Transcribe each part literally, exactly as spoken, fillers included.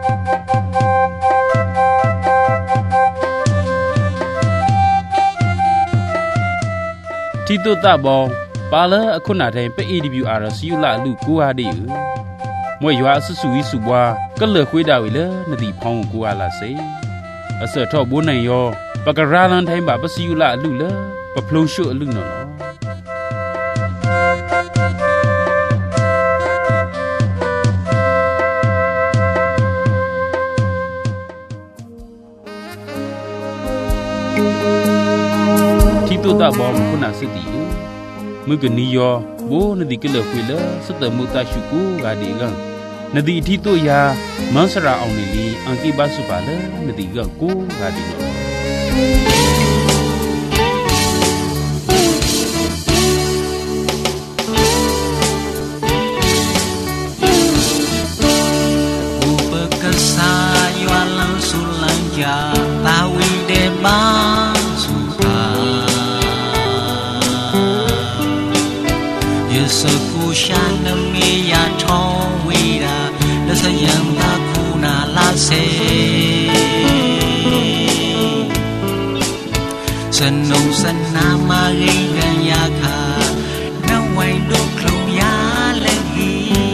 ที่ตัวตาบองปาละคุณนาแทนไป เอ ดี บี อาร์ สิยุละลูกกูอาดิมวยยัวสุสุวิสุบวาก็เลือกคุยดาวอีเลนดีพองกูอาลาเซอเสทอบุญนายอปากราลันไทยบาปสิยุละลูเลปะพลงชุลุนนอตัวตาบอมคุณอาสติมือกันนิยอโบนดีก็เลือกคุยเลสเตมุตาชุกูกาดีกันนดีที่ตัวยามันสระเอาในลีอังกีบาสุบาเลนดีกันกูกาดีนอุปกษายวัลังสุลังยาตาวิเดบาสกุชานเมียทองวีราและสยามตาคูนาลาเซสนุกสนานมาเรียนยาคาน้ำไว้ดูคลุยาและกี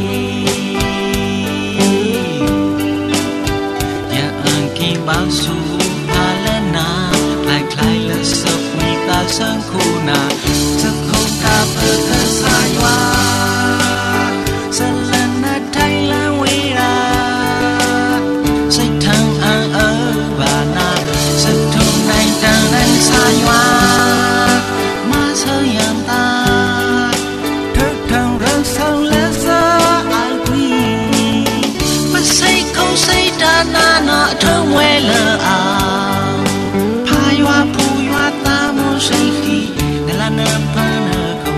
อย่าอังกีบางสูพาและนาคลายคลายและสมีตาสังคูนาสังคูตาเปิดสายว่าสลันนาไทยละเวลาใส่ทางอ่างเออบานาสักทุ่งในดังนั้นสายว่ามาเสียงตาเธอทางเรื่องสาวและสาววีมาใส่เขาใส่ดานานาเธอเวลาอาพายว่าผู้ว่าตาโมใส่ขี้แต่ละเนื้อพัน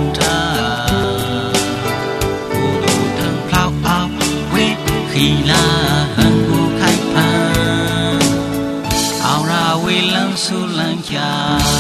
ทีลาหังกูไข่พังเอาราเวลังสุลังจา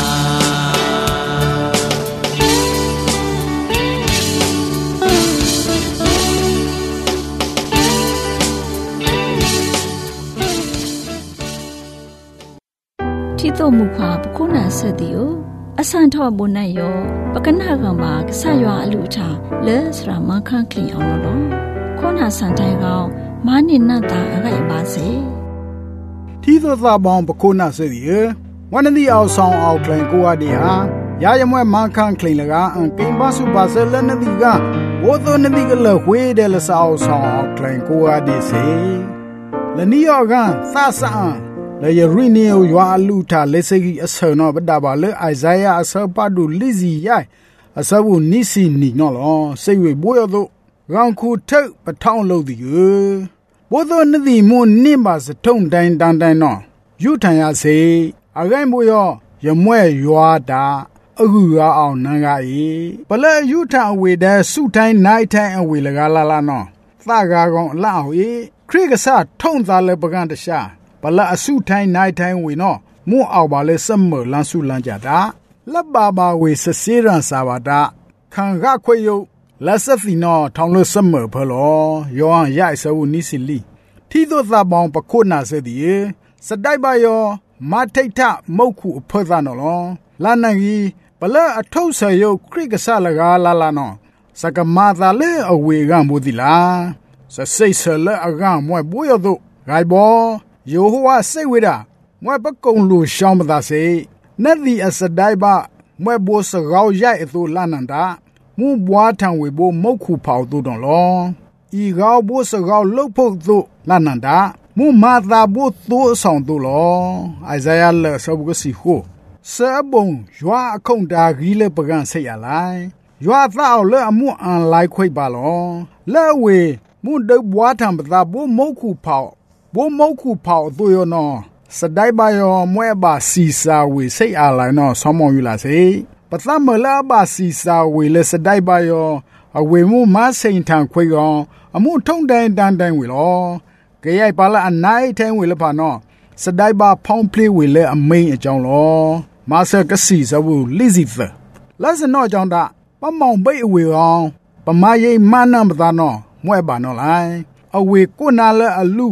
ที่ตัวมุขวาปคุนาสติโออสันทอบุญนายโยปกันหากังบากสายว่าอลุชาเลสรามังคังคลีเอาโลခေါနာစန်တိုင်ကောင်မာနိနတ်တာအခိုက်ပါစေที่ตัวตาบองปโคนาเสดีวันนี้เอาซองเอาเคลนกูอาดีฮายายมวยมังคังเคลนละกาอันกินบาสุบาเซลนดีกาโอโตนดีกละหวยเดลซาเอาซองเอาเคลนกูอาดีเซละนี่ยอกันซาซาle yri ni yo alu tha le segi aso no bada ba le Isaiah aso pa du lizi yai aso bu nisi ni no lo sei we bo yo do gang khu thau pa thong lo di ye bo do ni di mo ni ma sa thong dain dan dan no yu than ya se a gai mo yo ye mwe ywa da agu ya aw nan ga yi ba le yu than awe da su tai nai tai awe la ga la la no tha ga gong la aw yi khri ga sa thong za le pa gan ta shaปะละอสุไทนายไทเวเนาะมู่เอาบาเลซัมเมอร์ลันสุลันจาดาลับบาบาเวสเซรันซาบาดาคังกะခွေယုลัสฟินอทองโลซัมเมอร์พลอยออันยะซะวุนิสิลีที่ตัวตาบองปะโคนาเสดีสดายบายอมาไททะมอกขุอพซานอลอลานังอีปะละอทุเสยอคริกซาละกาลาลานอสกมาซาเลอเวกันบูดิลาสะเซเซเลอะกะมวยบุยอดุไกบอโยโฮวาเซเวดามวยปะกงลูชอมบดาเซนัดดีอสดายบะมวยโบสกาวใหญ่ตุลานันดามูบัวทังเวโบมอกขุเผาตุดอนลออีกาวโบสกาวลกพกตุลานันดามูมาตาโบตุสองตุลอไอซายาเลสบุกสิโฮเสบงยัวคงดากีเลปกันเสียไลยัวตาเอาเลอมูอันไลควยบาลอเลเวมูดบัวทังบดาโบมอกขุเผาบ่มอกขุเผาตัวยอนอสดายบายอมวยบาซีซาเวเซอาไลนอสมองอยู่ล่ะเซปะตามลาบาซีซาเวเลสดายบายออเวมูมาเซินทางควยกออมูท่องแดนดันดันเวลอกะยายปาละอันไนแทงเวลพานอสดายบาพองเพลเวเลอเมอจองลอมาเซกะซีซาวูลิซิเฟลาสนอจองดาปะมองเบอเวอองปะมาเยมานัมบตานอมวยบานอไลอเวกุนาเลอลู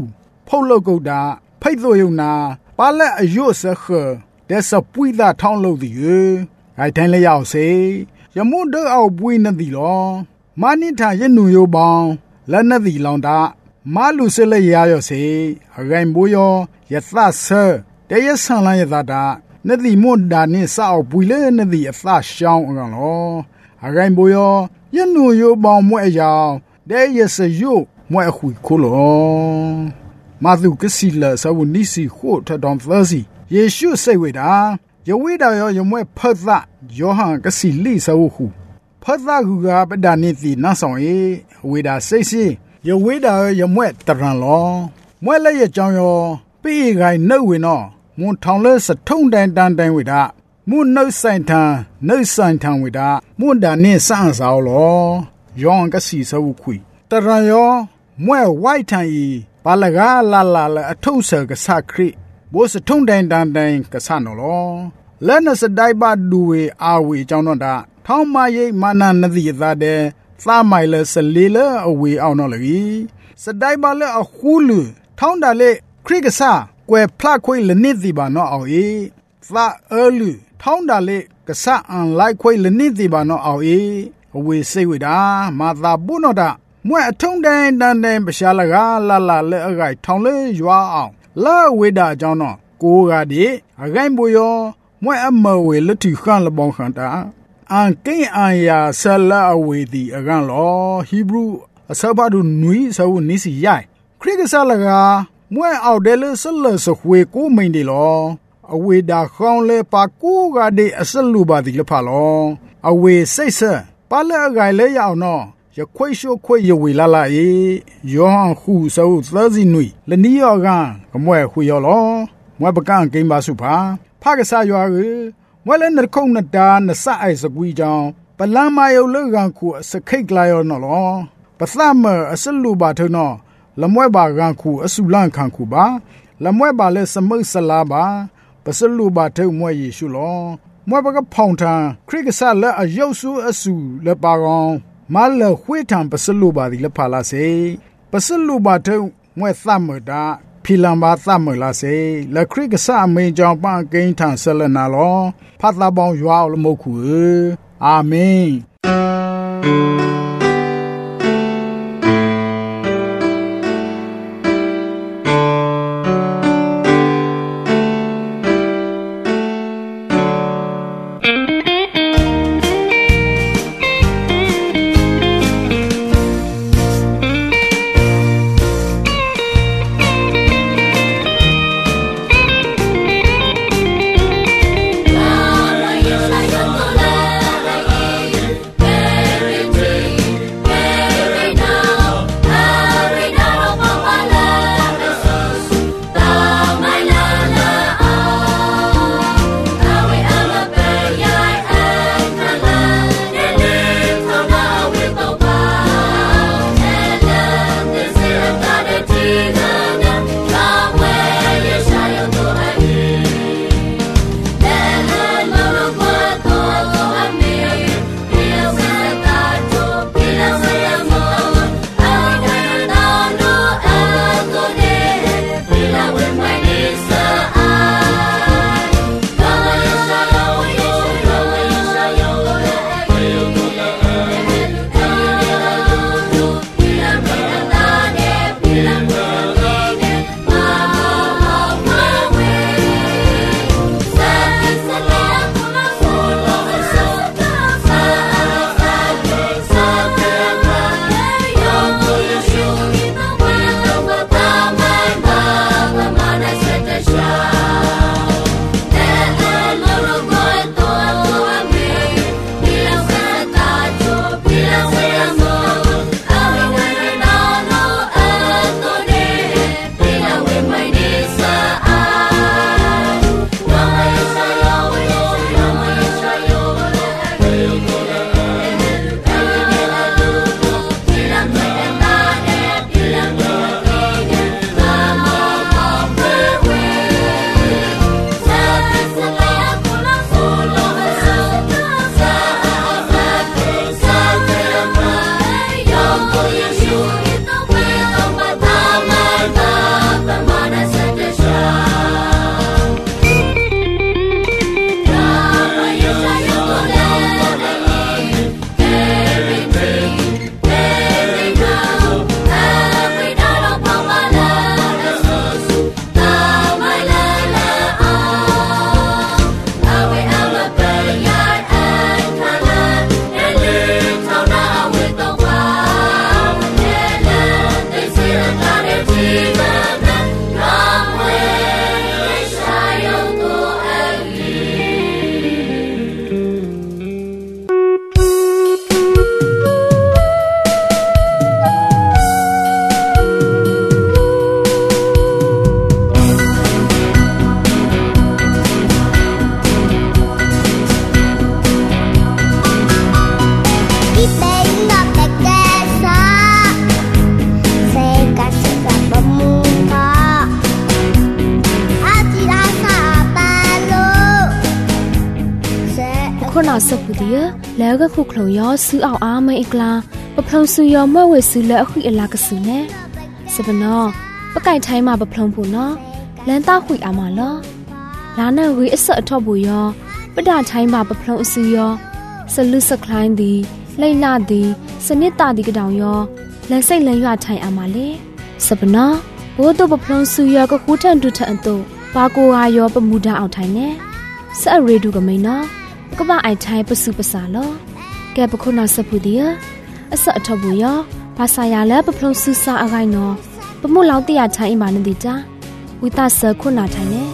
ဖုတ်လုတ်ကုတ်တာဖိတ်သွယုံနာပါလက်အယွတ်စခတဲ့စပွိသာထောင်းလို့ဒီဟိုင်တိုင်းလျောက်စေယမွတ်တော့အောက်ပွိနေသည်လောမနိထာရနုယောပေါင်းလက်နသည်လောင်တာမလူစလက်ရရောစေအဂိုင်ဘိုယောယသဆတရဆန်လယသတာနသည်မွတ်ဒါနိစောက်ပွိလေနသည်အသရှောင်းအကောင်လောအဂိုင်ဘိုယောယနုယောပေါင်းမွဲ့အယောင်တဲ့ရစယုမွဲ့ခွေခိုလောမာသူကစီလဆဝနိစီခိုထတောင်သစီယေရှုစိတ်ဝေတာယဝိဒါယောယမွဲဖတ်သယောဟန်ကစီလိဆဝခုဖတ်သကူကပဒနိတိနဆောင်ယေဝိဒါစိတ်စီယဝိဒါယောယမွဲတရံလောမွဲလည်းရဲ့ကြောင်းယောပိဂိုင်နှုတ်ဝင်တော့မွန်ထောင်လဲစထုံတိုင်တန်တိုင်ဝိဒါမွန်နှုတ်ဆိုင်ထံနှုတ်ဆိုင်ထံဝိဒါမွန်ဒါနိစန့်ဆောလောယောဟန်ကစီဆဝခွေတရံယောမွဲဝိုက်ထံဤပါလကလာလာလအထုံဆကဆခရိဘောစထုံတိုင်တန်တိုင်ကဆနော်လောလက်နစဒိုင်ပါဒူဝေအာဝေကြောင်းတော့တာထောင်းမရိတ်မာနနတိသားတဲ့သာမိုင်လစလီလအဝေအောင်တော့လေစဒိုင်ပါလအခုလူထောင်းတာလေခရိကဆာကွယ်ဖလခွေလနစ်ဒီပါနော်အောင်အေသာအလူထောင်းတာလေကဆာအန်လိုက်ခွေလနစ်ဒီပါနော်အောင်အေအဝေစိတ်ဝေတာမာသာပုနော်တာမွဲအထုံတိုင်တန်တိုင်ပရှာလကလာလာလေအဂိုင်ထောင်းလေရွာအောင်လာဝေတာကြောင်းတော့ကိုကဒီအဂိုင်ဘူယောမွဲအမဝေလတိခန့်လပေါင်းခန့်တာအန်ကိအန်ယာဆလာအဝေဒီအကန်လောဟီဘရူအစဘာဒုနွီဆဝနိစီယိုင်ခရိကဆလကမွဲအောက်တယ်လဆလဆခွေကိုမိန်ဒီလောအဝေဒါခေါင်းလေပါကိုကဒီအစလူပါဒီလဖလောအဝေစိတ်ဆပါလေအဂိုင်လေရောက်နော်ယခွေရှိုခွေယဝေလာလာအေယောဟန်ခုဆောသဇီနွီလနီယောကကမွဲခွေယောလောမွဲပကံကိမ္ဘာစုဖာဖကဆာယောရေမွဲလည်းနခုံနတာနဆအိုက်စကွီကြောင့်ပလမ်းမယုလကန်ခုစခိတ်လာယောနော်လောပသမအစလူပါထုံနော်လမွဲပါကန်ခုအစုလန့်ခံခုပါလမွဲပါလည်းစမုတ်ဆလာပါပစလူပါထုံမွဲယေရှုလောမွဲပကဖောင်ထံခရိကဆာလက်အယုတ်စုအစုလက်ပါကောင်မာလခွေထံပစလူပါဒီလဖလာစေပစလူပါထုံမွဲသမတာဖီလံပါသမလာစေလခရိကဆာမင်းကြောင့်ပန့်ကိန်းထံဆလနာလောဖတ်လာပေါင်းရွာလမုတ်ခုအာမင်สับปุติยแล้วก็คุกขลอยซื้อเอาอาไม่อีกลาปะพลงซื้อยอเมื่อเวซื้อแล้วคุยเอลากระสือแน่สปนอปะไก่ไทยมาปะพลงปูนอแลนต้าคุยอามาลอลานาวีอสะทอบุยอปะดาไทยมาปะพลงซื้อยอสลุสคลายดีไลนาดีสนิตตาดีกระดาวยอแลนใส่แลนยอไทยอามาเลสปนอโบโตปะพลงซื้อยอก็คูทันดูทันโตปาโกอายอปะมูดาเอาไทยแน่สะเรดูก็ไม่นอก็บ่าไอไทยปะสุปะสาลอแกปะคนนาสะพุดียอสะทอบุยอภาษายาและปะพลงซื้อซาอะไรนอปะมุลาวติยาไทยอิมานันดิจ้าวิตาเสคนนาไทยเน่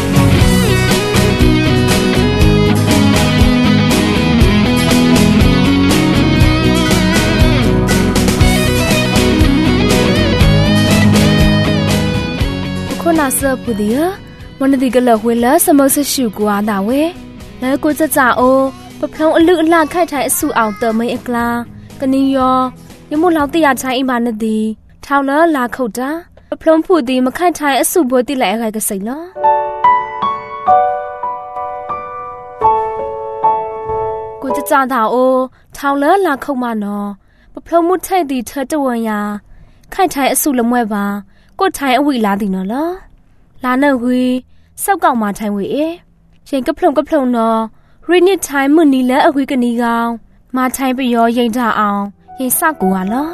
คนนาเสพุดียวันนี้ก็เลิกเวลาสมองสิวกัวดาเวแล้วกูจะจ่าโอปะพลงอลึกลากไข่ไทยสู่เอาเติมไม่เอกลากันนี้ยอยมุลาวติยาไทยอิมานันดีท้าวละลาเข้าจ้าปะพลงผู้ดีมาไข่ไทยสู่บัวติไหลอะไรกันสิล่ะกูจะจ่าดาโอท้าวละลาเข้ามานอปะพลงมุดไทยดีเธอจะวันยาไข่ไทยสู่ละมวยบาก็ไทยอวิลาดีนอละลาเนวีเศร้าเก่ามาไทยเวเอยังกระพลงกระพลงนอรีนิไทยมือนี้แล้วอวิกันนี้กาวมาไทยไปยอยังด่าเอายังซากัวละ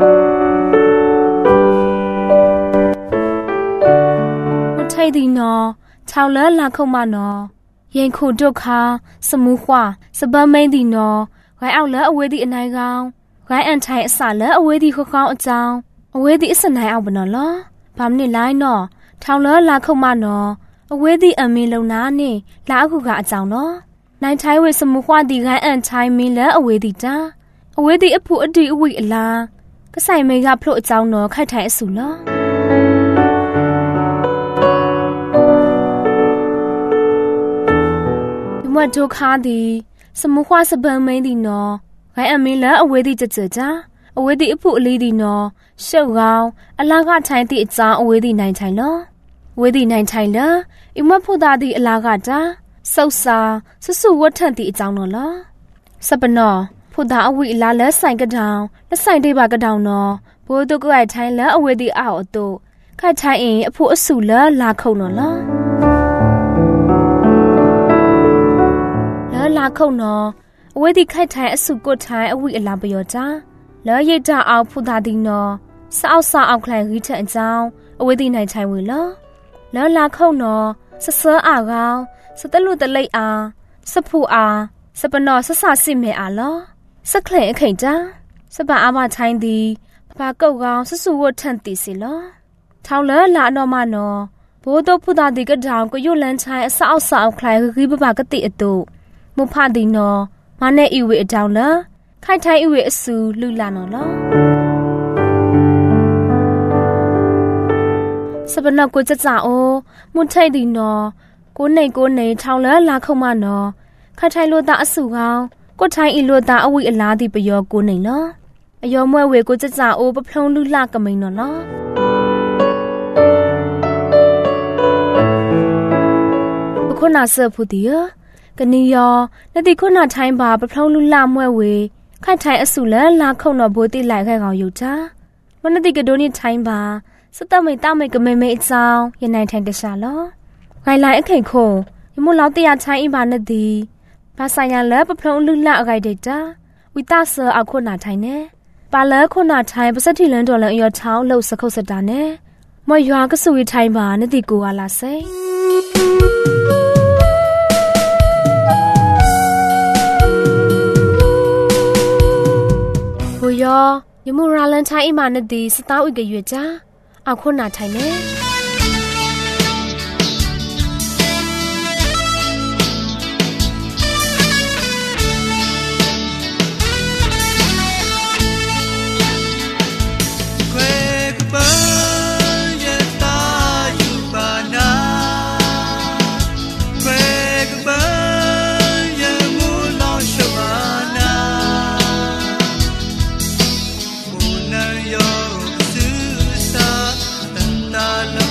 มุไทยดีนอชาวเล่ลาเข้ามานอยังขู่ดกคาสมูขวาสบะไม่ดีนอไว้เอาแล้วเอาไว้ดีอันไหนกาวไว้อันไทยสาแล้วเอาไว้ดีข้าวๆเจ้าเอาไว้ดีสนายเอาบนนอละพามนี่ไล่นอท้าวเลอลาเข้ามานอเอาไว้ดีอเมลนานี่ลาအခုကအကြောင်းနော်နိုင်ထိုင်းဝေစမှုခွာဒီကိုင်းအန်ထိုင်းမင်းလဲအဝေဒီတာအဝေဒီအဖို့အဒီအဝိအလားကဆိုင်မေကဖလို့အကြောင်းနော်ခိုက်ထိုင်အဆူလောဒီမဒုခါဒီစမှုခွာစပန်မင်းဒီနော်ကိုင်းအမင်းလဲအဝေဒီကြကြကြအဝေဒီအဖို့အလေးဒီနော်ရှုပ်ကောင်းအလားကထိုင်းတိအကြောင်းအဝေဒီနိုင်ထိုင်လောဝေဒီနိုင်ထိုင်လားအမဖို့သားဒီအလားကတာစောက်စာဆဆူဝတ်ထန်တီအကြောင်းနော်လားစပနောဖုဒာအဝိလာလဲဆိုင်ကတောင်လက်ဆိုင်တိပါကတောင်နော်ဘိုးတို့ကိုယ်ထိုင်လဲအဝေဒီအောက်အတူခိုက်ထိုင်ရင်အဖို့အဆူလဲလာခုံနော်လားလဲလာခုံနော်အဝေဒီခိုက်ထိုင်အဆူကိုထိုင်အဝိအလာပယောတာလဲရိတ်တာအောင်ဖုဒာဒီနော်စောက်စာအောက်ခလိုက်ရီထန်အကြောင်းအဝေဒီနိုင်ထိုင်ဝေလားလဲလာခုံနော်ဆဆာအာကောင်စတလူတလိတ်အားစဖူအားစပနောဆဆစစ်မဲအားလောစခလဲခိန်တာစပအားမထိုင်းသည်ဘာကုတ်ကောင်ဆဆူဝတ်ထန်တီစီလောထောင်လဲလာတော့မနောဘိုးတို့ဖုဒတိကတောင်ကရွလန်ချိုင်းအဆောက်ဆောက်ခလိုက်ခိဘဘကတိအတုမဖဒီနောမနဲ့ဤဝေအတောင်လားခိုက်ထိုင်းဤဝေအဆူလူလာနော်လောစပနောကိုကြကြအိုမွန်ထိုက်ဒီနော်ကိုနေကိုနေထောင်လဲလာခုံမနော်ခထိုင်လို့တာအဆူကောင်းကိုထိုင်ဤလို့တာအဝိအလားဒီပယောကိုနေနော်အယောမွဲဝေကိုကြကြအိုပဖုံးလူလှကမိန်နော်နော်ပခုနာဆဖူတီယကနီယောနတိခုနာထိုင်ပါပဖုံးလူလှမွဲဝေခိုက်ထိုင်အဆူလဲလာခုံနော်ဘိုးတိလိုက်ခဲကောင်ယူတာမနတိကဒိုနီထိုင်ပါစတမိတမိကမေမေအကြောင်းယနိုင်ထိုင်တရှာလောဂိုင်လိုက်အခိခုံယမလောက်တရားချိုင်းအပါနဒီဘာဆိုင်ရလဲပဖုံးလူလှအခိုက်ဒေတာဝိတဆာအခုနာထိုင်နေပါလဲခုနာထိုင်ပစတိလန်တော်လန်အယောချောင်းလှုပ်စခုတ်စတာနေမရွာကဆူရီထိုင်ပါနဒီကိုဝါလာစေဘိုယောယမရာလန်ချိုင်းအမနဒီစတာဝိကရွေချာအခုနာထိုင်နေ Yo, Susa, Tantala.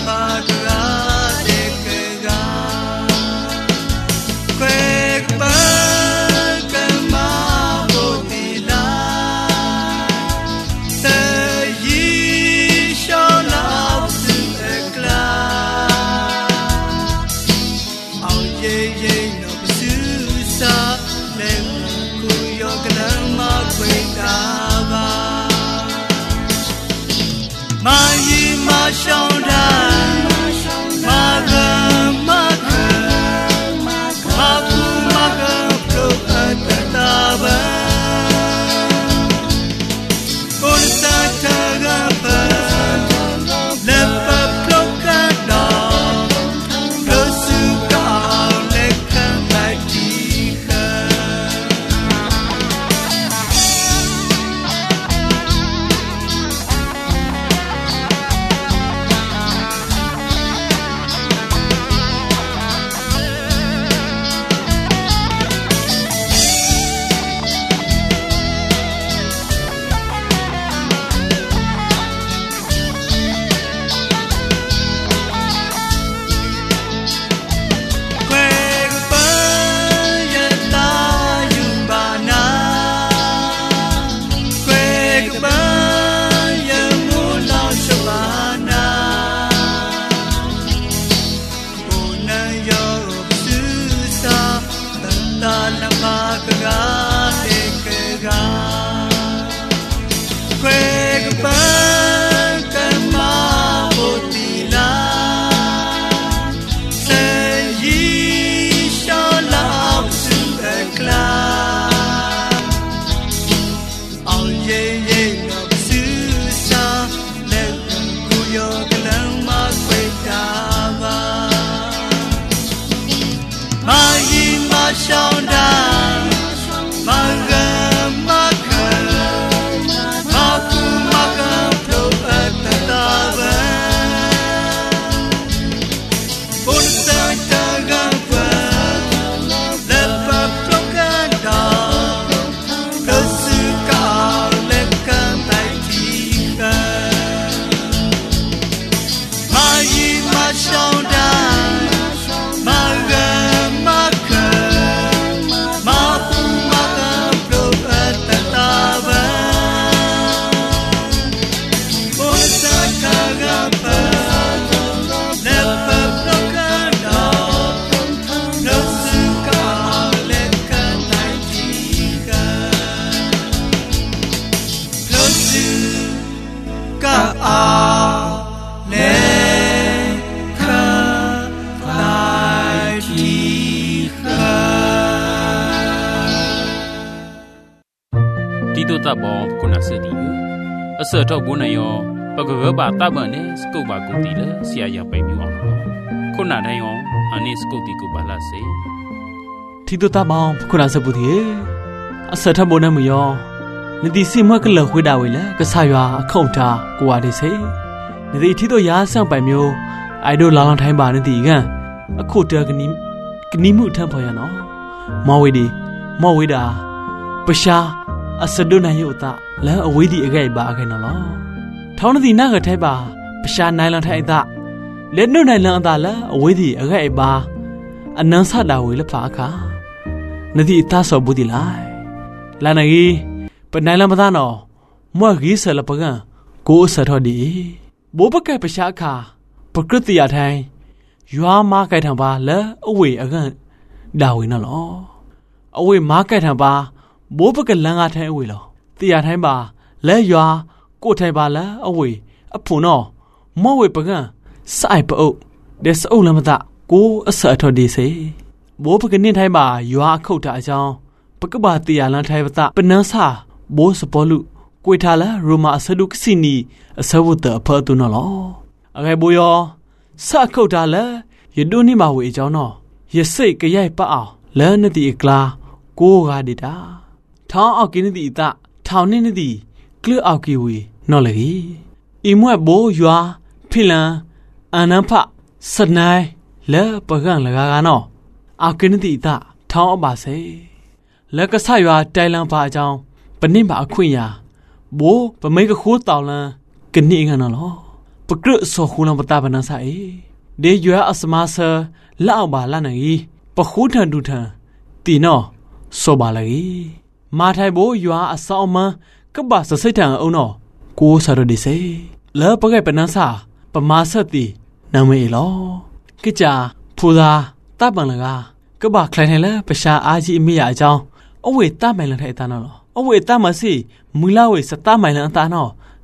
တီတိုတပ်ဘောခုနစတီအစတော့ဘုန်းနယောပကကဘာတပ်မနဲ့စကုတ်ပါကူတီလေဆရာရပိုင်ပြအောင်ခုနတိုင်းယောအနိစကုတ်တီကူပါလာစေတီတိုတပ်ဘောခုနစပူတီအစထဘုန်းနမယောနတိစီမွက်ကလခွေးတာဝေလေကဆာရွာအခုတ်တာကိုဝါဒီစေနတိတီတိုရာဆောင်ပိုင်မျိုးအိုင်ဒိုလာလောင်ထိုင်းပါနတိကန်အခုတကနီကနီမှုထမ်းဖော်ရနော်မော်ဝေဒီမော်ဝေတာပရှာအစဒုနိုင်ယုတာလဲအဝေးဒီအခဲ့ပါအခဲ့နော်လောထောင်းနတိနာကထိုက်ပါပရှာနိုင်လန်ထိုက်တာလက်နုနိုင်လန်အတာလဲအဝေးဒီအခဲ့ပါအနန်းဆတာဝေလဖာအခါနတိအသားဆော်ဘူးဒီလိုက်လာနေပနိုင်လန်မသားနော်မွက်ကြီးဆလပကန်ကိုအစထော်ဒီဘိုးပကဲပရှာခါပကရတိယထိုင်းရွာမားကြိုက်ထံပါလဲအဝေးအကန်ဒါဝေနော်လောအဝေးမားကြိုက်ထံပါဘိုးပကလန်ကထိုင်းအဝေးလောတိယထိုင်းပါလဲရွာကိုထိုင်ပါလဲအဝေးအဖုံနော်မောဝေပကန်စိုက်ပအုပ်ဒက်စအုပ်လမတာကိုအစအထော်ဒီစေဘိုးပကနင်းထိုင်းပါရွာခုတ်တာအကြောင်းပကဘာတိယလန်ထိုင်းပတာပနန်းစာဘိုးစပေါ်လူကွေထားလာရိုမာအစဒုကစီနီအစဝတ်တအဖတ်တူနော်လောအခဲဘိုးယောစခုတ်တာလဲယဒုနိမဝေအကြောင်းနော်ယစိတ်ကြရိုက်ပအောင်လဲနတိအကလာကိုကဒီတာထောင်းအောက်ကင်းနတိအတထောင်းနေနတိကလအောက်ကီဝေနော်လေအီမွဲ့ဘိုးရွာဖိလန်အနန်ဖစနိုင်လဲပကန့်လကားကနော်အောက်ကင်းနတိအတထောင်းအပါစေလက်ကဆရွာတိုင်လန်ပါအကြောင်းပနစ်ပါအခွင့်ရာဘိုးပမိတ်ကခိုးတောင်လန်ကနိကနော်လောပကရဆောခုလံပတာပနဆာအေဒေရွာအစမဆာလောက်ပါလာနေပခုထန်တူထန်တီနော်စောပါလေမာထိုင်ဘိုးရွာအစောင်းမကပ္ပစစိတ်ထန်အောင်နော်ကိုဆာရဒီစေလဲပကဲပနဆာပမာဆက်တီနမေလောကိကြဖူသာတပ်ပန်လကကပ္ပခလိုင်ထိုင်လဲပရှာအားကြီးအမိရအကြောင်းအဝေတမိုင်လန်ထိုင်အတနော်အဝေတမစီမူလာဝေစတမိုင်လန်အတနော်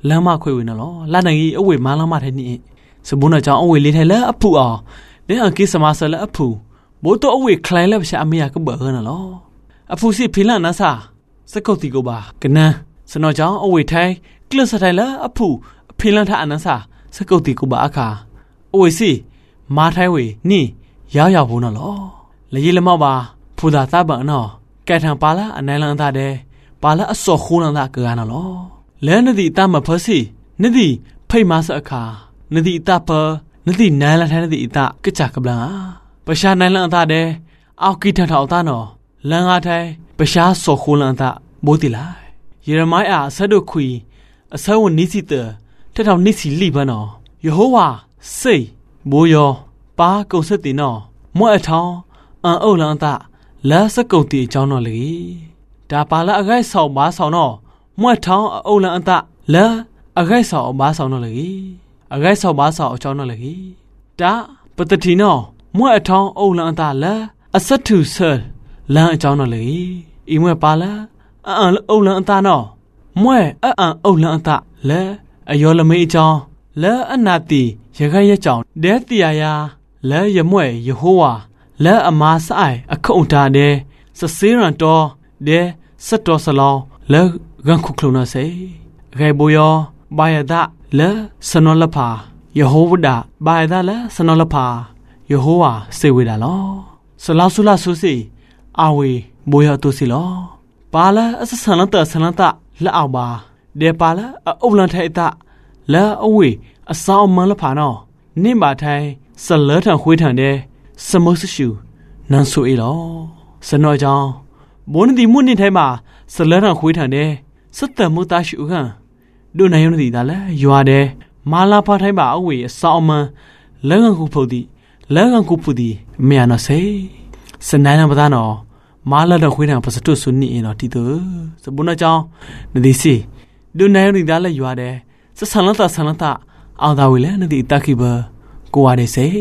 လမ်းမခွေဝင်နော်လာနိုင်ကြီးအဝေမန်းလမ်းမထဲနေစဘုန်းတော်ကြောင့်အဝေလေးထဲလဲအဖူအောင်နေအကိစမဆလဲအဖူဘိုးတော့အဝေခလိုင်းလဲရှာအမေကဘဟနော်အဖူစီဖိလန်နာစာစကုတ်တီကိုပါကနန်းစနော်ကြောင့်အဝေထိုင်ကလစထိုင်လဲအဖူဖိလန်ထအနန်းစာစကုတ်တီကိုပါအခါအဝေစီမာထိုင်ဝေနိရောက်ရောက်ဘူးနော်လေရီလမောက်ပါဖူသာသပန်နော်ကဲထံပါလာအနိုင်လန်းသားတဲ့ပါလာအစော်ခိုးလန်းသားကနော်လဲနဒီတမဖစီနဒီဖိတ်မဆအခါနဒီတပနဒီနိုင်လန်းထိုင်နဒီအတကကြကပလန်ပရှာနိုင်လန်းသားတဲ့အောက်ကိထထောက်သားနော်လန်းအားထိုင်ပရှာစော်ခိုးလန်းသားမိုးတီလိုက်ယေရမိုင်အားဆတ်တို့ခွီအဆဝနိစီတထထောင်နိစီလိဘနော်ယေဟောဝါစိတ်ဘိုးယောပါကုံဆက်တင်နော်မွဲ့အထောင်းအန်အုပ်လန်းသားလဲစကုတ်တီအကြောင်းတော်လေဒါပါလာအခိုက်ဆောင်ပါဆောင်တော့မွဲ့ထောင်းအုပ်လန်းအတလဲအခိုက်ဆောင်ပါဆောင်တော့လေအခိုက်ဆောင်ပါဆောင်အကြောင်းတော်လေဒါပတတိနော်မွဲ့အထောင်းအုပ်လန်းအတလဲအဆက်ထူဆဲလန်းအကြောင်းတော်လေဤမွဲ့ပါလာအန်အုပ်လန်းအတနော်မွဲ့အအန်အုပ်လန်းအတလဲအယောလမေးအကြောင်းလဲအနာတီရခိုင်ရကြောင်ဒဲတီယာယာလဲရမွဲ့ယေဟောဝါလဲအမားဆိုင်အခုံတာတဲ့စစေရန်တော်တဲ့စတ်တော်ဆလောင်းလဲဂန်ခုခလုံးနစေဂေဘိုယောဘာယဒလဲစနောလဖာယေဟောဝဒဘာယဒလဲစနောလဖာယေဟောဝါစေဝေဒါလောဆလောဆုလဆုစီအဝေဘိုယောတုစီလောပါလာအစဆန်လတဆန်လတလက်အောင်ပါဒေပါလာအုပ်လန်ထိုက်တလဲအဝေအဆောင်မန်လဖာနော်နိမထိုင်ဆလဲထံခွေးထံတဲ့စမုတ်ရှူနန်ဆူအေလောစနောကြောင့်ဘုန်းဒီမှုနှစ်ထဲမှာဆလဲထံခွေးထံတဲ့စက်တမှုတရှူဟန်ဒုနိုင်ယုံဒီဒါလဲရွာတဲ့မာလာဖာထိုင်မှာအဝေအဆောင်မန်လဲငကူဖုတ်ဒီလဲငကူဖုတ်ဒီမြာနဆေစနိုင်နံပဒါနော်မာလာတော့ခွေးထံပစတုဆုနိအေနော်တီတူစဘုန်းကြောင့်နဒီစီဒုနိုင်ယုံဒီဒါလဲရွာတဲ့စဆန်လတာဆန်လတာအောင်သာဝေလဲနဒီတခိဘကိုဝါနေစေ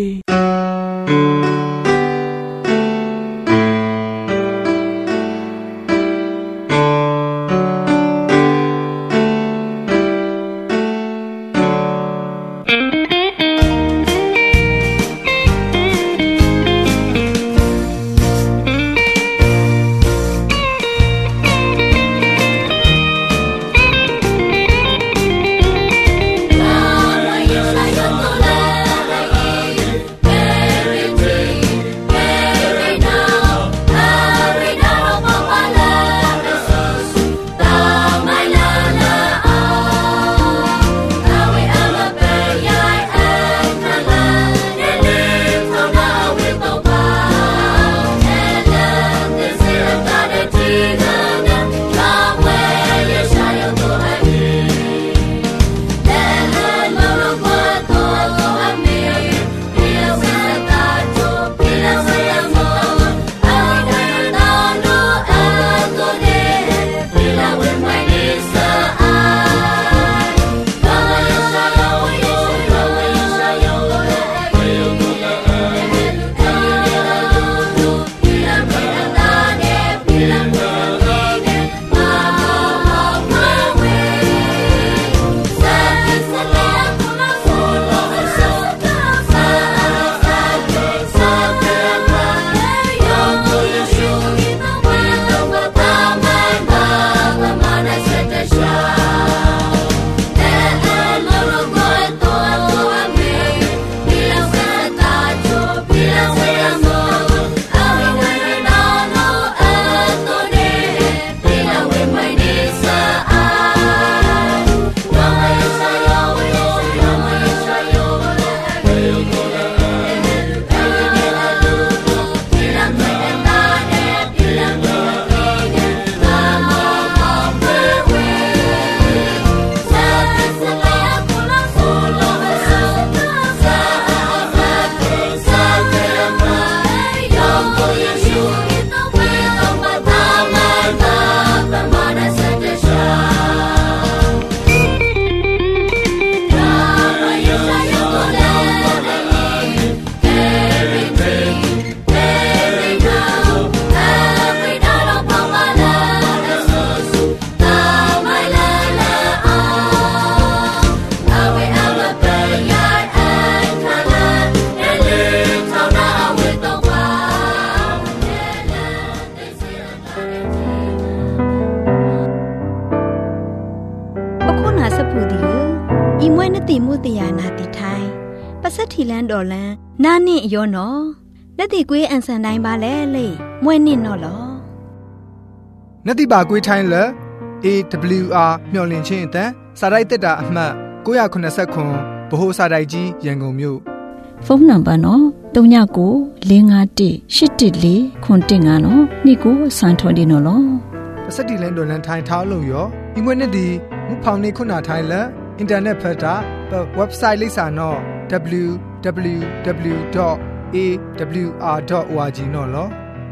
ตียานาติไทยปัสถีแลนดอลันนานี่ยอนอนาติกวยอันสันไดบาแลเลมวยนี่นอลอนาติบากวยไทยเล เอ ดับเบิลยู อาร์ မျှော်လင့်ခြင်းအတန်းစာရိုက်တက်တာအမှတ်၉၇၇ဗဟိုစာရိုက်ကြီးရန်ကုန်မြို့ဖုန်းနံပါတ်နော်၃၉၉၄၅၁၈၁၄ခွန်တင်ငါနော်နေ့ကိုစံထော်ဒီနော်လောပစတိလန်ဒေါ်လန်ထိုင်ထားလို့ရောဒီမွေးနေ့ဒီမူဖောင်နေခုနာထိုင်လန်အင်တာနက်ဖက်တာ website လိပ်စာနော် ดับเบิลยู ดับเบิลยู ดับเบิลยู ดอท เอ ดับเบิลยู อาร์ ดอท โอ อาร์ จี နော်လော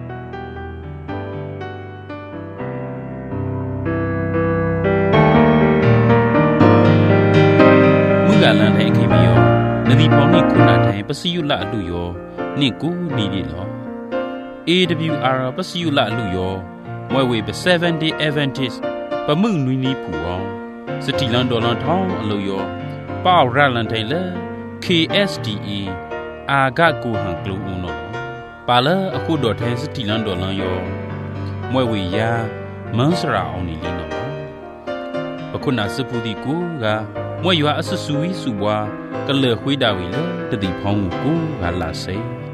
กาลันให้คิมิโยนดีพอนี่คุณาไทยปะสิยุละลุโยนี่กูนี่ดิลอ เอ ดับเบิลยู อาร์ ปะสิยุละลุโยมวยเวไปเซเว่น day Adventist ปะมึงนุยนี่ผู้อ๋อสติลันดอลันท้องอลุโยป้าวราลันไทยเล เค เอส ดี เอ อากะกูหังกลูอุนอปาเลอะคูดอแทสติลันดอลันโยมวยเวยามันสราออนี่ลินอปะคุณาสปุดิกูกะมวยยาอสสุวิสุบวากะเลขวยดาวิเลตะติพองกูกะลาเซ